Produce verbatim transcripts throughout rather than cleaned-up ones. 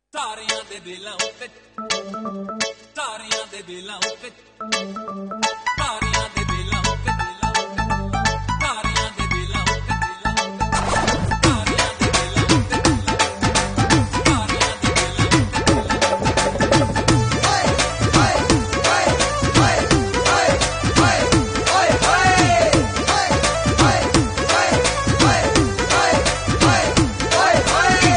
ਤਾਰਿਆਂ ਦੇ ਦਿਲਾਂ ਉੱਤੇ ਤਾਰਿਆਂ ਦੇ ਦਿਲਾਂ ਉੱਤੇ ਤਾਰਿਆਂ ਦੇ ਦਿਲਾਂ ਉੱਤੇ ਦਿਲਾਂ ਉੱਤੇ ਤਾਰਿਆਂ ਦੇ ਦਿਲਾਂ ਉੱਤੇ ਦਿਲਾਂ ਉੱਤੇ ਤਾਰਿਆਂ ਦੇ ਦਿਲਾਂ ਉੱਤੇ ਤਾਰਿਆਂ ਦੇ ਦਿਲਾਂ ਉੱਤੇ ਹਾਏ ਹਾਏ ਹਾਏ ਹਾਏ ਹਾਏ ਹਾਏ ਹਾਏ ਹਾਏ ਹਾਏ ਹਾਏ ਹਾਏ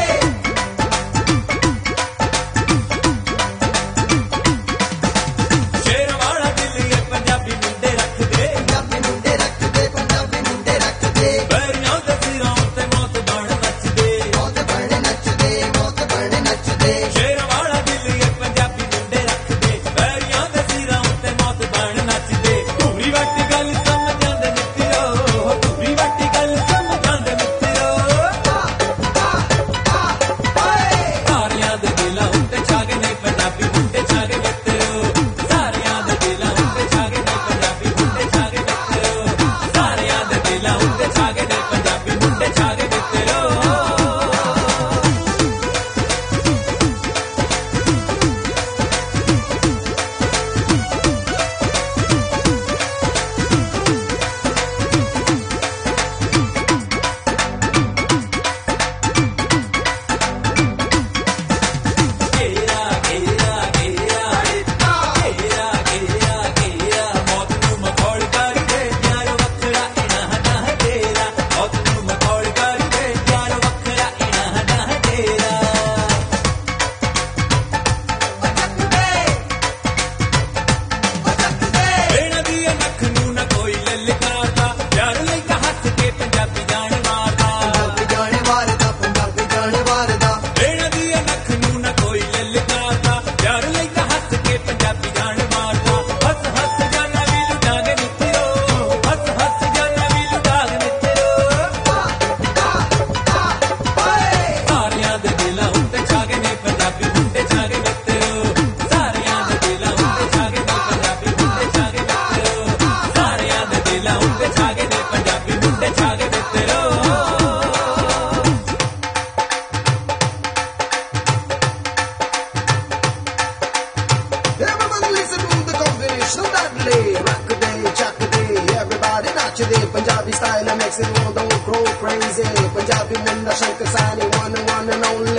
Punjabi style makes it all go crazy. Punjabi men the shank sani one and one and only.